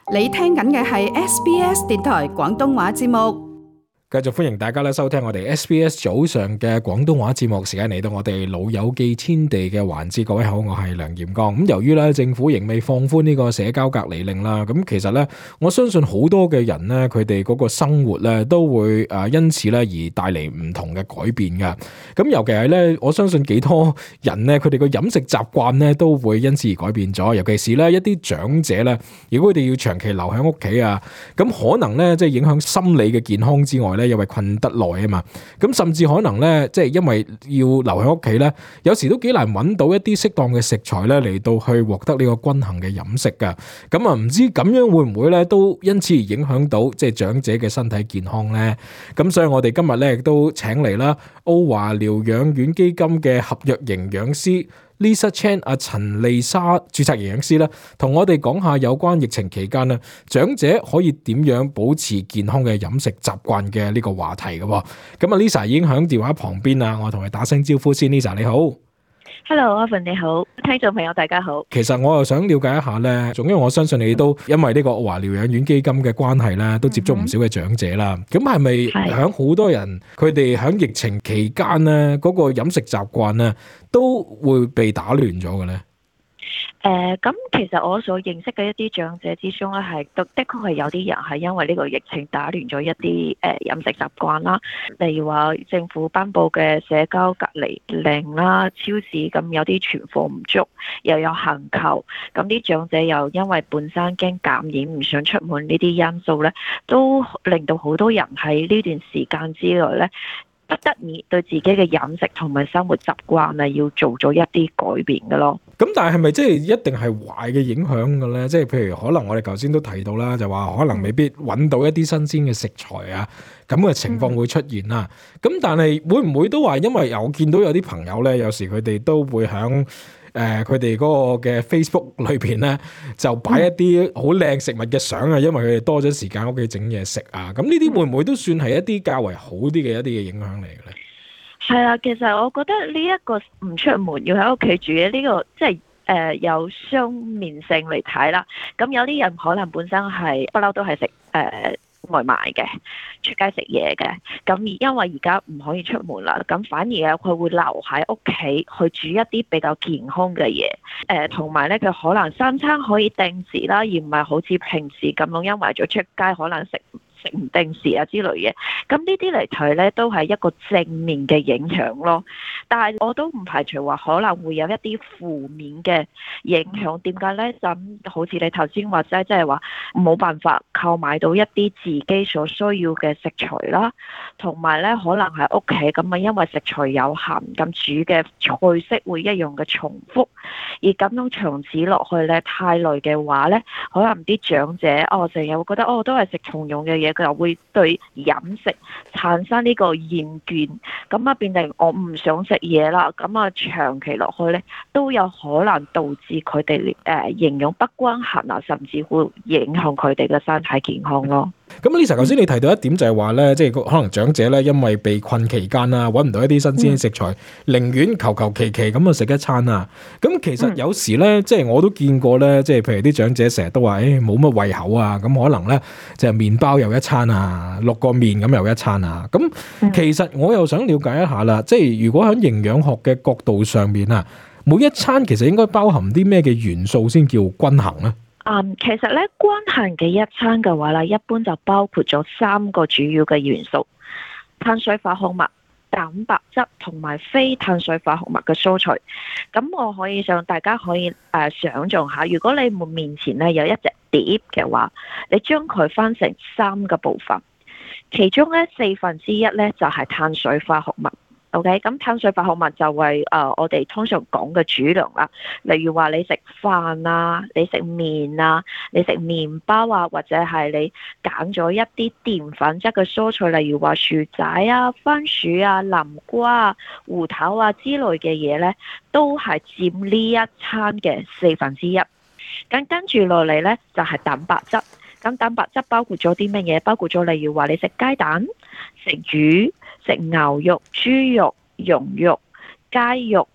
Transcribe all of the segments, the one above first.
你聽緊嘅係 SBS 電台廣東話節目。 繼續歡迎大家收聽我哋 SBS 早上嘅廣東話節目，時間嚟到我哋老友記天地嘅環節。各位好，我係梁炎剛。咁由於咧政府仍未放寬呢個社交隔離令啦，咁其實咧我相信好多嘅人咧，佢哋嗰個生活咧都會因此咧而帶嚟唔同嘅改變噶。咁尤其係咧，我相信幾多人咧，佢哋個飲食習慣咧都會因此而改變咗。尤其是咧一啲長者咧，如果佢哋要長期留喺屋企啊，咁可能咧即係影響心理嘅健康之外咧，因為困得耐啊嘛，咁甚至可能咧，即係因為要留喺屋企咧，有時都幾難揾到一啲適當嘅食材咧嚟到去獲得呢個均衡嘅飲食噶。咁啊，唔知咁樣會唔會咧都因此而影響到即係長者嘅身體健康咧？咁所以我哋今日咧亦都請嚟啦，澳華療養院基金嘅合約營養師Lisa Chan 陳麗莎註冊營養師啦，同我哋講下有關疫情期間咧，長者可以點樣保持健康嘅飲食習慣嘅呢個話題嘅。咁啊 Lisa 已經響電話旁邊啦，我同佢打聲招呼先。Lisa 你好。 Hello，Evan 你好，聽眾朋友大家好。 其實我又想了解一下咧，總之我相信你都因為呢個澳華療養院基金嘅關係咧，都接觸唔少嘅長者啦。咁係咪響好多人佢哋響疫情期間咧，嗰個飲食習慣咧都會被打亂咗嘅咧？ 咁其實我所認識嘅一啲長者之中咧，的確係有啲人係因為呢個疫情打亂咗一啲飲食習慣啦。例如話政府頒布嘅社交隔離令啦，超市咁有啲存貨唔足，又有限購，咁啲長者又因為本身驚感染唔想出門呢啲因素咧，都令到好多人喺呢段時間之內咧，不得已對自己嘅飲食同埋生活習慣啊，要做咗一啲改變嘅咯。 咁但係咪即係一定係壞嘅影響嘅咧？即係譬如可能我哋頭先都提到啦，就話可能未必揾到一啲新鮮嘅食材啊，咁嘅情況會出現啦。咁但係會唔會都話，因為我見到有啲朋友咧，有時佢哋都會響佢哋嗰個嘅 Facebook 裏邊咧，就擺一啲好靚食物嘅相啊，因為佢哋多咗時間屋企整嘢食啊。咁呢啲會唔會都算係一啲較為好啲嘅一啲嘅影響嚟嘅咧？ 係啦，其實我覺得呢一個唔出門要喺屋企煮嘅呢個，即係有雙面性嚟睇啦。咁有啲人可能本身係不嬲都係食外賣嘅，出街食嘢嘅。咁因為而家唔可以出門啦，咁反而佢會留喺屋企去煮一啲比較健康嘅嘢。同埋咧，佢可能三餐可以定時啦，而唔係好似平時咁樣，因為咗出街可能食唔定時啊之類嘅，咁呢啲嚟睇咧都係一個正面嘅影響咯。但係我都唔排除話可能會有一啲負面嘅影響。點解咧？就好似你頭先話齋，即係話冇辦法購買到一啲自己所需要嘅食材啦，同埋咧可能喺屋企咁啊，因為食材有限，咁煮嘅菜式會一樣嘅重複，而咁樣長此落去咧太耐嘅話咧，可能啲長者成日會覺得都係食同樣嘅嘢。佢又會對飲食產生呢個厭倦，咁啊變成我唔想食嘢啦，咁啊長期落去咧都有可能導致佢哋營養不均衡啊，甚至會影響佢哋嘅身體健康咯。 咁 Lisa 頭先你提到一點就係話咧，即係可能長者咧因為被困期間啊，揾唔到一啲新鮮食材，寧願求其咁啊食一餐啊。咁其實有時咧，即係我都見過咧，即係譬如啲長者成日都話冇乜胃口啊，咁可能咧就係麵包又一餐啊，淥個麵咁又一餐啊。咁其實我又想了解一下啦，即係如果喺營養學嘅角度上面啊，每一餐其實應該包含啲咩嘅元素先叫均衡咧？ 其實咧均衡嘅一餐嘅話咧，一般就包括咗3個主要嘅元素：碳水化合物、蛋白質同埋非碳水化合物嘅蔬菜。咁我可以大家可以想像下，如果你面前咧有一隻碟嘅話，你將佢分成3個部分，其中咧1/4咧就係碳水化合物。OK， 咁碳水化合物就係我哋通常講嘅主糧啦。例如話你食飯啊，你食麵啊，你食麵包啊，或者係你揀咗一啲澱粉質嘅蔬菜，例如話薯仔啊、番薯啊、南瓜啊、芋頭啊之類嘅嘢咧，都係佔呢一餐嘅1/4。咁跟住落嚟咧就係蛋白質。咁蛋白質包括咗啲乜嘢？包括咗例如話你食雞蛋、食魚、食牛肉、豬肉、羊肉、雞肉、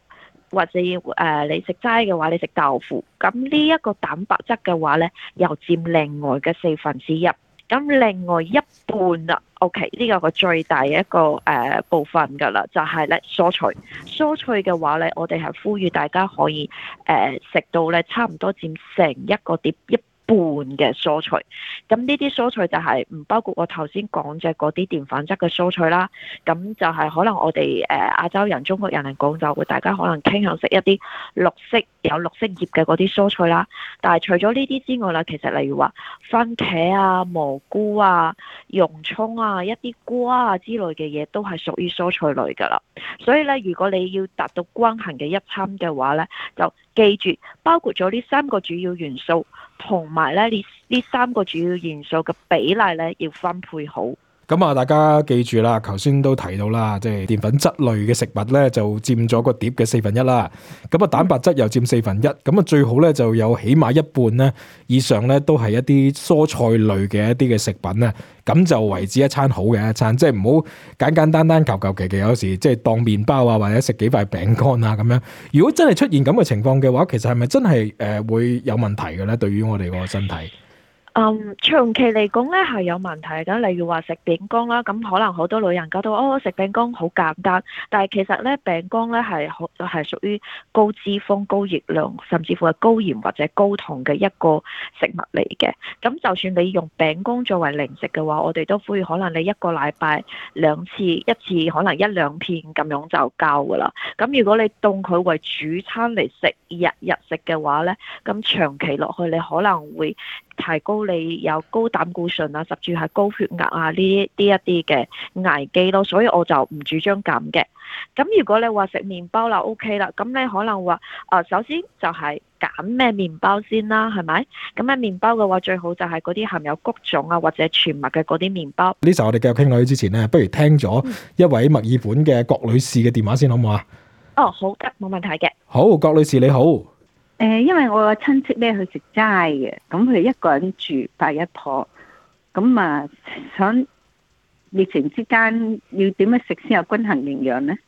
或者你食齋嘅話，你食豆腐，咁呢一個蛋白質嘅話呢，又佔另外嘅1/4。咁另外一半啦，OK，呢個個最大嘅一個部分㗎啦，就係咧蔬菜。蔬菜嘅話咧，我哋係呼籲大家可以食到咧差唔多佔成一個碟一半嘅蔬菜。咁呢啲蔬菜就係唔包括我頭先講嘅嗰啲澱粉質嘅蔬菜啦。咁就係可能我哋亞洲人、中國人嚟講，就會大家可能傾向食一啲綠色有綠色葉嘅嗰啲蔬菜啦。但係除咗呢啲之外啦，其實例如話番茄啊、蘑菇啊、洋葱啊、一啲瓜啊之類嘅嘢，都係屬於蔬菜類㗎啦。所以咧，如果你要達到均衡嘅一餐嘅話咧，就記住包括咗呢3個主要元素，同埋咧呢3個主要元素嘅比例咧要分配好。 咁啊，大家記住啦，頭先都提到啦，即係澱粉質類嘅食物咧，就佔咗個碟嘅1/4啦。咁啊，蛋白質又佔1/4，咁啊最好咧就有起碼一半咧以上咧都係一啲蔬菜類嘅一啲嘅食品咧，咁就為之一餐好嘅一餐，即係唔好簡簡單單求其，有時即係當麵包啊，或者食幾塊餅乾啊咁樣。如果真係出現咁嘅情況嘅話，其實係咪真係會有問題嘅咧？對於我哋個身體？ 長期嚟講咧係有問題嘅，例如話食餅乾啦，咁可能好多老人家都食餅乾好簡單，但係其實咧餅乾咧係屬於高脂肪、高熱量，甚至乎係高鹽或者高糖嘅一個食物嚟嘅。咁就算你用餅乾作為零食嘅話，我哋都呼籲可能你一個禮拜2次，一次可能1-2片咁樣就夠噶啦。咁如果你當佢為主餐嚟食，日日食嘅話咧，咁長期落去你可能會提高你有高膽固醇啊，甚至係高血壓啊呢一啲嘅危機咯，所以我就唔主張咁嘅。咁如果你話食麵包啦 OK 啦，咁你可能話首先就係揀咩麵包先啦，係咪？咁咧麵包嘅話最好就係嗰啲含有穀種啊或者全麥嘅嗰啲麵包。 呢時候我哋繼續傾落去之前呢，不如聽咗一位墨爾本嘅郭女士嘅電話先好唔好啊？ 好得，冇問題嘅。 好，郭女士你好。 因為我個親戚咧去食齋嘅，咁佢一個人住8一婆，咁啊想疫情之間要點樣食先有均衡營養呢？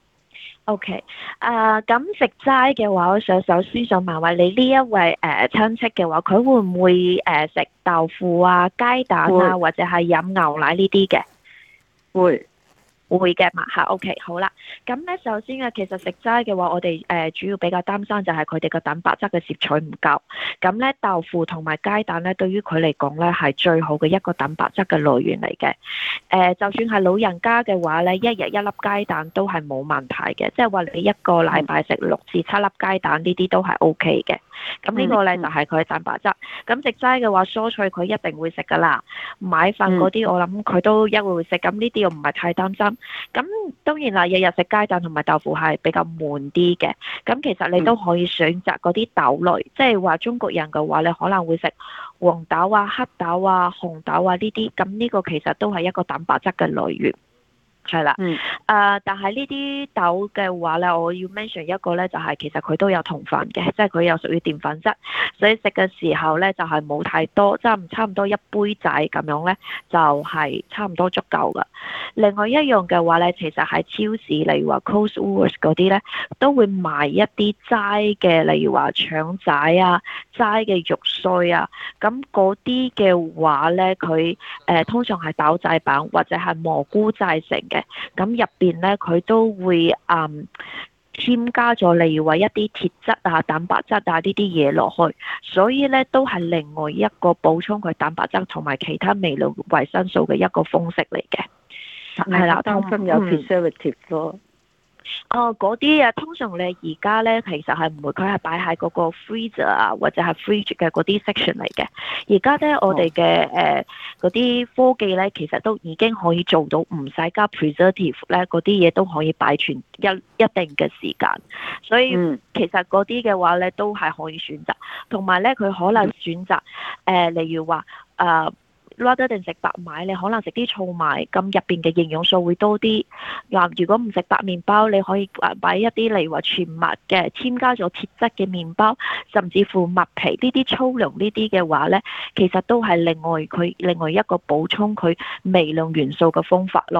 OK， 咁食齋嘅話，我首先想問你呢一位親戚嘅話，佢會唔會食豆腐啊、雞蛋啊，或者係飲牛奶呢啲嘅？會嘅嘛嚇 ，OK 好啦。咁咧首先其實食齋嘅話，我哋主要比較擔心就係佢哋個蛋白質嘅攝取唔夠。咁咧豆腐同埋雞蛋咧，對於佢嚟講咧係最好嘅一個蛋白質嘅來源嚟嘅。就算係老人家嘅話咧，一日1粒雞蛋都係冇問題嘅，即係話你一個禮拜食6至7粒雞蛋呢啲都係 OK 嘅。咁呢個咧就係佢嘅蛋白質。咁食齋嘅話，蔬菜佢一定會食噶啦，米飯嗰啲我諗佢都一定會食。咁呢啲我唔係太擔心。咁當然啦，日日食雞蛋同埋豆腐係比較悶啲嘅。咁其實你都可以選擇嗰啲豆類，即係話中國人嘅話，你可能會食黃豆啊、黑豆啊、紅豆啊呢啲。咁呢個其實都係一個蛋白質嘅來源。係啦，但係呢啲豆嘅話咧，我要 mention 一個咧，就係其實佢都有糖分嘅，即係佢又屬於澱粉質，所以食嘅時候咧就係冇太多，即係差唔多一杯仔咁樣咧，就係差唔多足夠噶。另外一樣嘅話咧，其實喺超市，例如話 Coles Woolworths 嗰啲咧，都會賣一啲齋嘅，例如話腸仔啊、齋嘅肉碎啊，咁嗰啲嘅話咧，佢通常係豆製品或者係蘑菇製成嘅。咁入邊咧，佢都會添加咗，例如話一啲鐵質啊、蛋白質啊呢啲嘢落去，所以咧都係另外一個補充佢蛋白質同埋其他微量維生素嘅一個方式嚟嘅。係啦， 擔心有 preservative 咯。 嗰啲通常你而家咧其實係唔會，佢係擺喺嗰個 freezer 啊或者係 fridge 嘅嗰啲 section 嚟嘅。而家咧我哋嘅嗰啲科技咧，其實都已經可以做到唔使加 preservative 咧，嗰啲嘢都可以擺存一定嘅時間。所以其實嗰啲嘅話咧都係可以選擇，同埋咧佢可能選擇例如話rather than食白米，你可能食啲糙米，咁入邊嘅營養素會多啲。嗱，如果唔食白麵包，你可以擺一啲例如話全麥嘅，添加咗鐵質嘅麵包，甚至乎麥皮呢啲粗糧呢啲嘅話呢，其實都係另外一個補充佢微量元素嘅方法咯。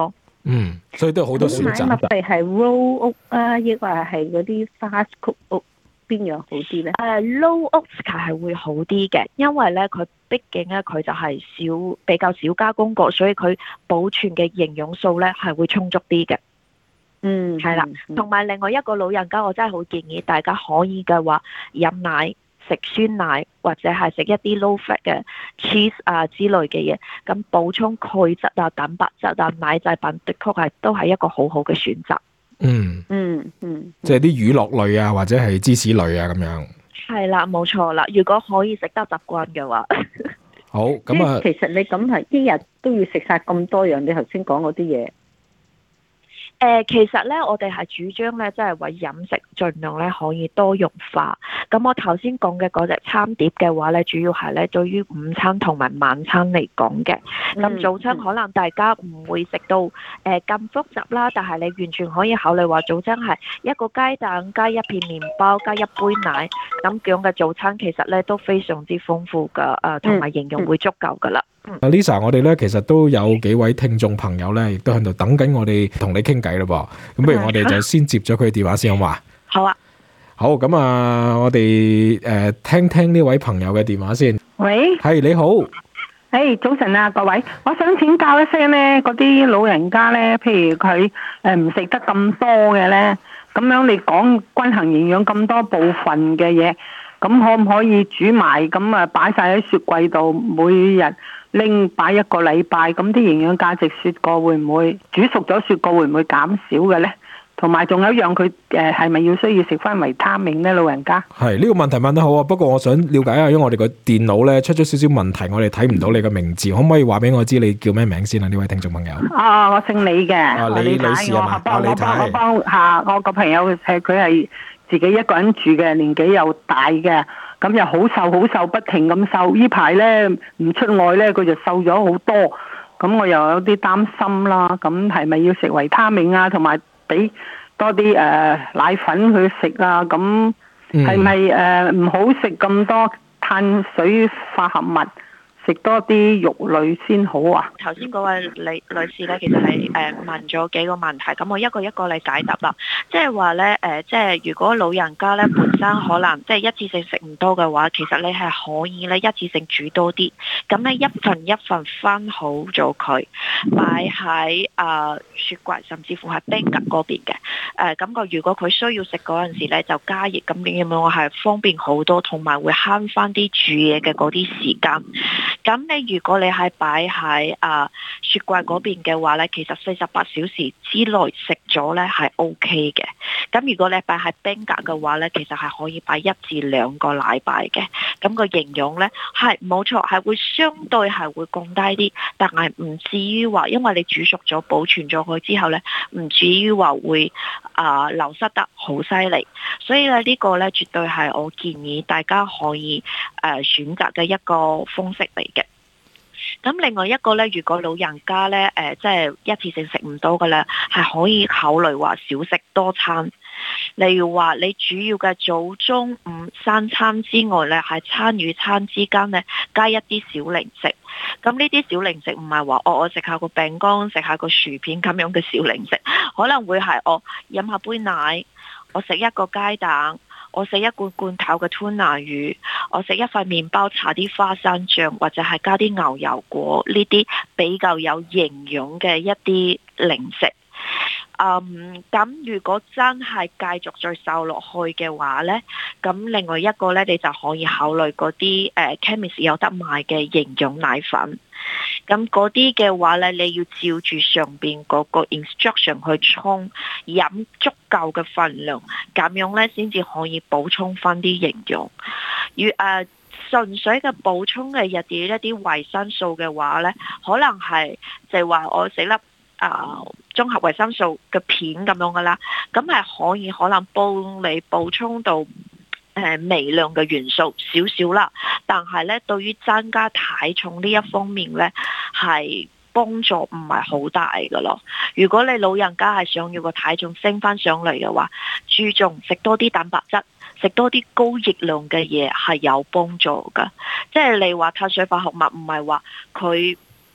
所以都有好多選擇。 買麥皮係 roll 屋啊，抑或係嗰啲 fast cook 屋，邊樣好啲咧 ？low Oscar 係會好啲嘅，因為咧佢畢竟咧佢就係比較少加工過，所以佢保存嘅營養素咧係會充足啲嘅。係啦，同埋另外一個老人家，我真係好建議大家可以嘅話飲奶、食酸奶或者係食一啲 low fat 嘅 cheese 啊之類嘅嘢，咁補充鈣質啊、蛋白質啊、奶製品的確都係一個好好嘅選擇。 即係啲乳酪類啊，或者係芝士類啊咁樣。 係啦，冇錯啦。如果可以食得習慣嘅話， 好咁啊。 其實你咁係一日都要食晒咁多樣，你頭先講嗰啲嘢。 其實咧，我哋係主張咧，即係話飲食盡量咧可以多元化。咁我頭先講嘅嗰隻餐碟嘅話咧，主要係咧對於午餐同埋晚餐嚟講嘅。咁早餐可能大家唔會食到咁複雜啦，但係你完全可以考慮話早餐係一個雞蛋加一片麵包加一杯奶，咁樣嘅早餐其實咧都非常之豐富噶，同埋營養會足夠噶啦。 Lisa， 我哋咧其實都有幾位聽眾朋友咧，亦都喺度等緊我哋同你傾偈咯噃。咁不如我哋就先接咗佢電話先，好嘛？ 好啊。 好，咁啊，我哋聽聽呢位朋友嘅電話先。 喂， 係你好。 早晨啊，各位，我想請教一聲咧，嗰啲老人家咧，譬如佢唔食得咁多嘅咧，咁樣你講均衡營養咁多部分嘅嘢，咁可唔可以煮埋咁啊擺晒喺雪櫃度，每日拎擺一個禮拜，咁啲營養價值雪過會唔會煮熟咗雪過會唔會減少嘅咧？同埋仲有一樣，佢係咪要需要食翻維他命咧？老人家係呢個問題問得好啊！不過我想了解下，因為我哋個電腦咧出咗少少問題，我哋睇唔到你嘅名字，可唔可以話俾我知你叫咩名先啊？呢位聽眾朋友。 我姓李嘅。 李女士啊嘛。 我幫下我個朋友，佢係自己一個人住嘅，年紀又大嘅，咁又好瘦，不停咁瘦。呢排咧唔出外咧，佢就瘦咗好多。咁我又有啲擔心啦。咁係咪要食維他命啊？同埋俾多啲奶粉去食啊，咁係咪唔好食咁多碳水化合物，食多啲肉類先好啊？ 頭先嗰位女士咧，其實係問咗幾個問題，咁我一個一個嚟解答啦。即係話咧即係如果老人家咧本身可能即係一次性食唔多嘅話，其實你係可以咧一次性煮多啲，咁咧一份一份分好咗佢，擺喺雪櫃，甚至乎係冰格嗰邊嘅。咁如果佢需要食嗰陣時咧，就加熱，咁樣我係方便好多，同埋會慳翻啲煮嘢嘅嗰啲時間。咁你如果你係擺喺雪櫃嗰邊嘅話咧，其實48小時之內食咗咧係 OK 嘅。咁如果你擺喺冰格嘅話咧，其實係可以擺1至2個禮拜嘅。咁個營養咧係冇錯，係會相對係會降低啲，但係唔至於話因為你煮熟咗保存咗佢之後咧，唔至於話會流失得好犀利。所以咧呢個咧絕對係我建議大家可以選擇嘅一個方式嚟嘅。咁另外一個咧，如果老人家咧即係一次性食唔到嘅咧，係可以考慮話少食多餐。例如話你主要嘅早中午3餐之外咧，係餐與餐之間咧加一啲小零食。咁呢啲小零食唔係話我食下個餅乾、食下個薯片咁樣嘅小零食，可能會係我飲下杯奶，我食一個雞蛋，我食一罐罐頭嘅吞拿魚，我食一塊麵包，搽啲花生醬，或者係加啲牛油果，呢啲比較有營養嘅一啲零食。咁如果真係繼續再瘦落去嘅話呢，咁另外一個呢，你就可以考慮嗰啲chemist 有得賣嘅營養奶粉。咁嗰啲嘅話呢，你要照住上邊嗰個 instruction 去沖，飲足夠嘅份量，咁樣呢先至可以補充翻啲營養。純粹嘅補充嘅一啲維生素嘅話呢，可能係就係話我食粒綜合維生素嘅片咁樣噶啦，咁係可能幫你補充到微量嘅元素少少啦，但係咧對於增加體重呢一方面咧係幫助唔係好大噶咯。如果你老人家係想要個體重升翻上嚟嘅話，注重食多啲蛋白質，食多啲高熱量嘅嘢係有幫助噶。即係你話碳水化合物唔係話佢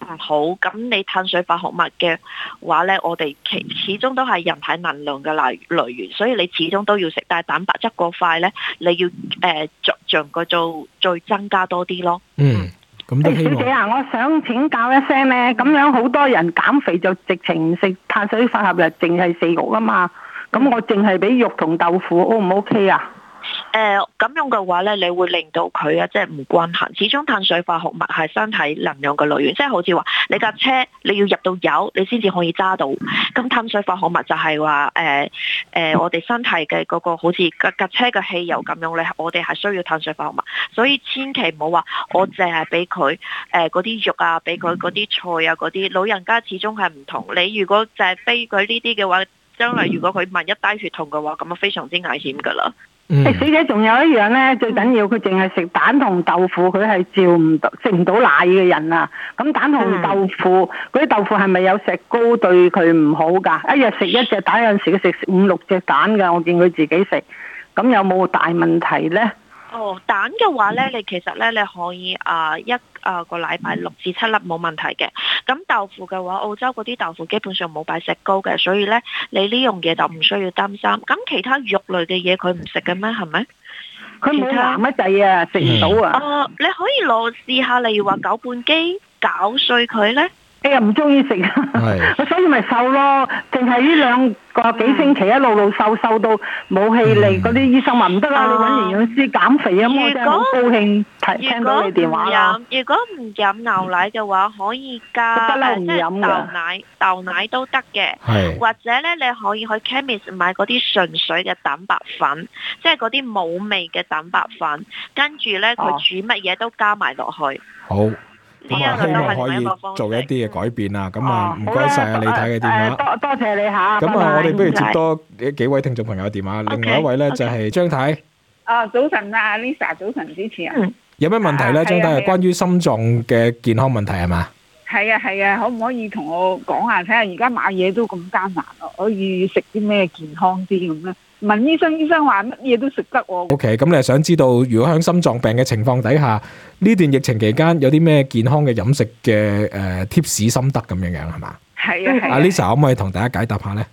唔好，咁你碳水化合物嘅話咧，我哋始終都係人體能量嘅來源，所以你始終都要食。但係蛋白質嗰塊咧，你要逐漸個做再增加多啲咯。 咁都希望。 小姐啊，我想請教一聲咧，咁樣好多人減肥就直情唔食碳水化合物，淨係食肉啊嘛。咁我淨係俾肉同豆腐 O 唔 OK 啊？ 咁樣嘅話咧，你會令到佢即係唔均衡。始終碳水化合物係身體能量嘅來源，即係好似話你架車你要入到油，你先至可以揸到。咁碳水化合物就係話我哋身體嘅嗰個好似架車嘅汽油咁樣咧，我哋係需要碳水化合物。所以千祈唔好話我淨係俾佢嗰啲肉啊，俾佢嗰啲菜啊，嗰啲老人家始終係唔同。你如果就係俾佢呢啲嘅話，將來如果佢萬一低血糖嘅話，咁啊非常之危險㗎啦。 小姐仲有一樣咧，最緊要佢淨係食蛋同豆腐，佢係照唔到食唔到奶嘅人啊。咁蛋同豆腐嗰啲豆腐係咪有石膏對佢唔好㗎？一日食一隻蛋，有陣時佢食5、6隻蛋㗎，我見佢自己食。咁有冇大問題咧？ 蛋嘅話咧，你其實咧你可以一個禮拜6至7粒冇問題嘅。咁豆腐嘅話，澳洲嗰啲豆腐基本上冇擺石膏嘅，所以咧你呢樣嘢就唔需要擔心。咁其他肉類嘅嘢佢唔食嘅咩？係咪？ 佢冇鹹乜滯啊，食唔到啊。 你可以攞試下，例如話攪拌機攪碎佢咧。 哎呀，唔中意食啊，所以咪瘦咯。淨係呢2個幾星期一路瘦到冇氣力，嗰啲醫生話唔得啦，你揾營養師減肥啊！我真係好高興聽到你電話啦。 如果唔飲牛奶嘅話，可以加即係豆奶都得嘅。或者咧，你可以去 chemist 買嗰啲純粹嘅蛋白粉，即係嗰啲冇味嘅蛋白粉，跟住咧佢煮乜嘢都加埋落去。 好。咁希望可以做一啲嘅改變啊！咁唔該晒啊，李太嘅電話。 多謝你嚇。 咁我哋不如接多幾位聽眾朋友嘅電話。另外一位咧就係張太。 早晨啊 ，Lisa， 早晨主持人。 有咩問題咧？張太係關於心臟嘅健康問題係嘛？ 係啊，可唔可以同我講下睇下？而家買嘢都咁艱難咯，可以食啲咩健康啲咁咧？問醫生話乜嘢都食得喎。 OK， 咁你係想知道，如果喺心臟病嘅情況底下，呢段疫情期間有啲咩健康嘅飲食嘅tips心得咁樣係嘛？ 係啊。 阿 Lisa 可唔可以同大家解答下咧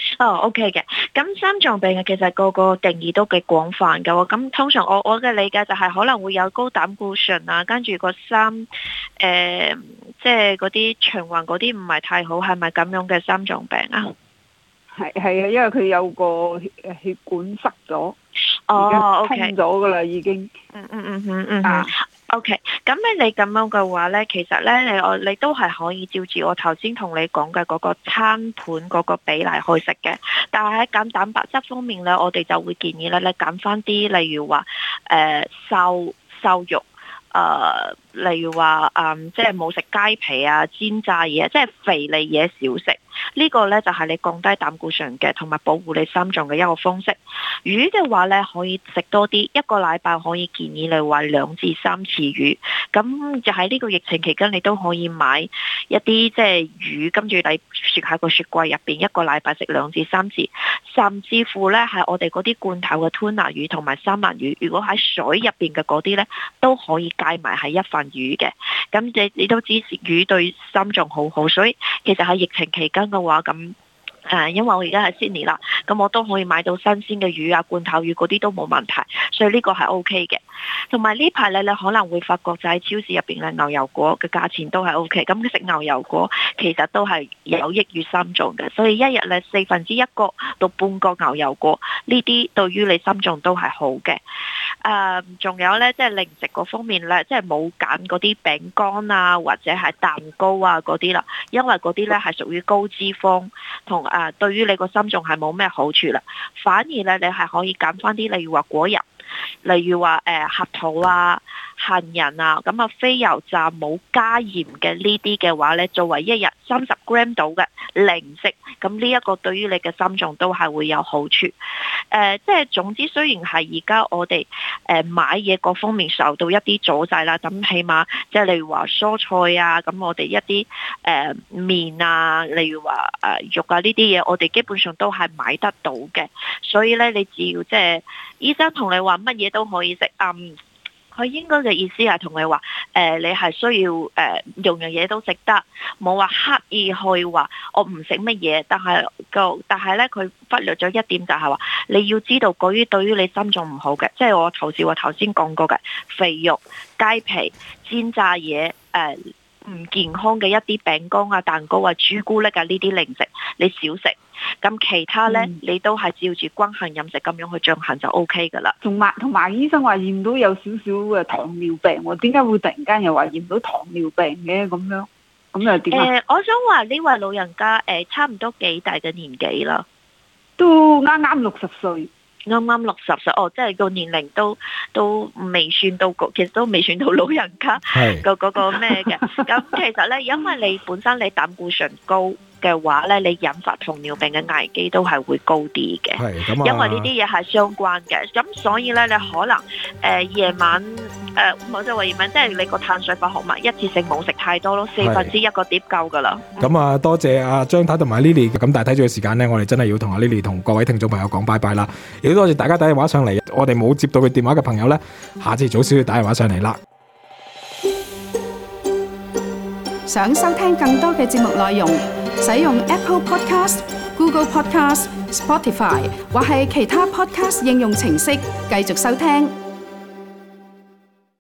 ？OK 嘅。咁心臟病嘅其實個定義都幾廣泛㗎喎。咁通常我嘅理解就係可能會有高膽固醇啊，跟住個心即係嗰啲循環嗰啲唔係太好，係咪咁樣嘅心臟病啊？ 係啊，因為佢有個血管塞咗， OK， 通咗噶啦，已經。 OK， 咁你咁樣嘅話咧，其實咧你都係可以照住我頭先同你講嘅嗰個餐盤嗰個比例去食嘅，但係喺減蛋白質方面咧，我哋就會建議咧，你減翻啲，例如話瘦肉。例如話即係冇食雞皮啊、煎炸嘢，即係肥膩嘢少食。呢個呢，就係你降低膽固醇嘅，同埋保護你心臟嘅一個方式。魚嘅話呢，可以食多啲，一個禮拜可以建議你話2至3次魚。咁就喺呢個疫情期間，你都可以買一啲即係魚，跟住你雪喺個雪櫃入邊，一個禮拜食2至3次。甚至乎呢，係我哋嗰啲罐頭嘅 tuna 魚同埋三文魚，如果喺水入邊嘅嗰啲呢，都可以計埋係一份魚嘅。咁你都知魚對心臟好好，所以其實喺疫情期間嘅話，咁因為我而家喺 Sydney 啦，咁我都可以買到新鮮嘅魚啊、罐頭魚嗰啲都冇問題，所以呢個係 OK 嘅。同埋呢排咧，你可能會發覺就喺超市入邊嘅牛油果嘅價錢都係 OK，咁食牛油果其實都係有益於心臟嘅，所以一日咧1/4個到半個牛油果，呢啲對於你心臟都係好嘅。仲有咧，即係零食嗰方面咧，即係冇揀嗰啲餅乾啊，或者係蛋糕啊嗰啲啦，因為嗰啲咧係屬於高脂肪，同對於你個心臟係冇咩好處啦。反而咧，你係可以揀翻啲，例如話果仁，例如話核桃啊、杏仁啊，咁啊非油炸冇加鹽嘅呢啲嘅話咧，作為一日30 gram 到嘅零食，咁呢一個對於你嘅心臟都係會有好處。即係總之，雖然係而家我哋買嘢各方面受到一啲阻滯啦，咁起碼即係例如話蔬菜啊，咁我哋一啲麵啊，例如話肉啊呢啲嘢，我哋基本上都係買得到嘅。所以咧，你只要即係醫生同你話乜嘢都可以食， 佢應該嘅意思係同你話，你係需要樣樣嘢都食得，冇話刻意去話我唔食乜嘢，但係咧佢忽略咗一點就係話，你要知道嗰啲對於你心臟唔好嘅，即係我頭先講過嘅肥肉、雞皮、煎炸嘢，唔健康嘅一啲餅乾啊、蛋糕啊、朱古力啊呢啲零食，你少食。咁其他呢，你都係照住均衡飲食咁樣去進行就 O K 噶啦。 同埋醫生話驗到有少少嘅糖尿病喎，點解會突然間又話驗到糖尿病嘅咁樣？咁又點啊？ 我想話呢位老人家差唔多幾大嘅年紀啦？ 都啱啱60歲。 啱啱60歲，即係個年齡都未算到其實都未算到老人家嗰個咩嘅。咁其實呢，因為你本身你膽固醇高嘅話呢，你引發糖尿病嘅危機都係會高啲嘅。因為呢啲嘢係相關嘅。咁所以呢，你可能夜晚冇就話夜晚，即係你個碳水化合物一次性冇食太多咯，1/4個碟夠噶啦。 咁啊，多謝阿張太同埋 Lily。咁但係睇住個時間呢，我哋真係要同阿 Lily 同各位聽眾朋友講拜拜啦。亦都多謝大家打電話上嚟，我哋冇接到佢電話嘅朋友呢，下次早少少打電話上嚟啦。 想收聽更多嘅節目內容，使用 Apple Podcast、Google Podcast、Spotify 或係其他 Podcast 應用程式繼續收聽。